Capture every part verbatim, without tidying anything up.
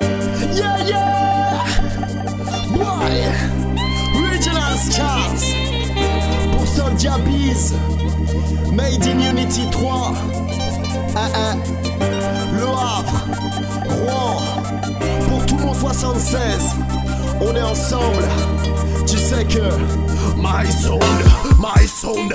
Yeah, yeah. Boy, Regional Scars pour Soldier Bees, Made in Unity trois, un un, Le Havre, Rouen, pour tout mon soixante-seize, on est ensemble. Tu sais que my sound, my sound,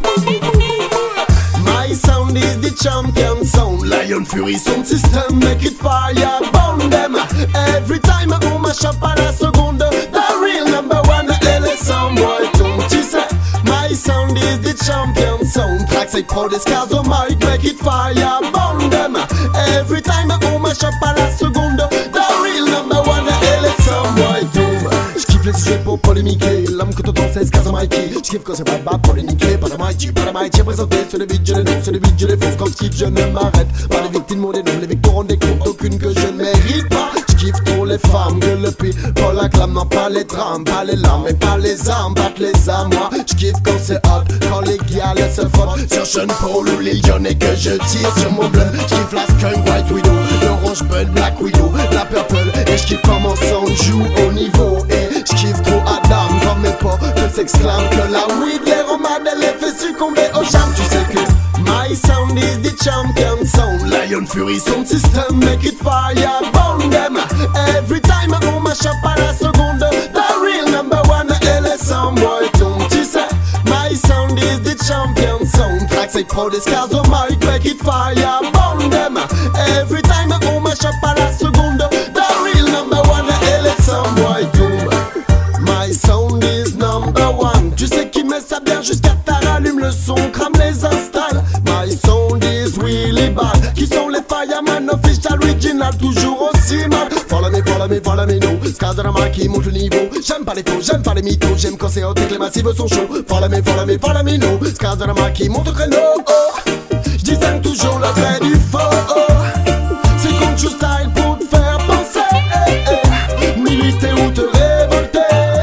my sound is the champion sound. Lion Fury sound system, make it fire, burn them. Every time on mash up à la seconde, the real number one, L S M boy. Tu sais, my sound is the champion sound. Tracks I pour des scars au mic, make it fire, burn them. Every time on mash up à la seconde, the real number one, L S M boy. J'kiffe les sujets pour polémiquer, l'homme que t'entends c'est Scars au Mikey. J'kiffe quand c'est pas bas pour les niquer, pas de mighty, pas de mighty. Présenté sur les beats, je les nomme, sur les beats, je les fous. Quand j'kiffe, je ne m'arrête pas. Les victimes, mon dénomme, les victoires, on décompte aucune que je ne mérite pas. J'kiffe trop les femmes, que le pire, pas la clame, non pas les drames, pas les larmes et pas les armes, battre les âmes. Moi, j'kiffe quand c'est hot, quand les gars laissent se fort. Sur Sean Paul ou Lil Jon et que je tire sur mon blunt. J'kiffe la skunk, White Widow, l'orange bud, Black Widow, la purple. Et j'kiffe comment son joue au niveau. Et j'kiffe trop Adam comme mes potes que s'exclament que la weed les romades elle les fait succomber au charme. Tu sais que my sound is the champion sound. Lion Fury sound system, make it fire, burn them. Every time on mash up à la seconde, the real number one, L S M boy. Tu sais, my sound is the champion sound. Tracks I pour des scars au mic, make it fire, burn them. Every time on mash up à la seconde, the real number one, L S M boy. My sound is number one. Tu sais qui met ça bien jusqu'à ta rallume le son, crame les installs. My sound is really bad. Qui sont les fireman official original, toujours aussi mal. Follow me, follow me, follow me, no. Scars de la marque qui monte le niveau. J'aime pas les faux, j'aime pas les mythos. J'aime quand c'est hot et que les massifs sont chauds. Follow me, follow me, follow me, no. Scars de la marque qui monte au créneau. Oh. J'distingue toujours le vrai du faux. Oh. C'est contre your style pour te faire penser. Eh, eh. Militer ou te révolter.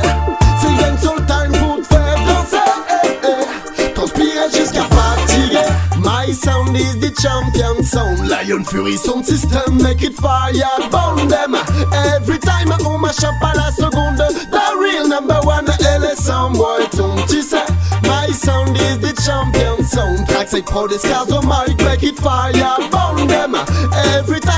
My sound is the champion sound. Lion Fury sound system, make it fire, burn them. Every time on mash up à la seconde, the real number one, L S M boy. Tu sais, my sound is the champion sound. Tracks I pour des scars au mic, make it fire, burn them. Every time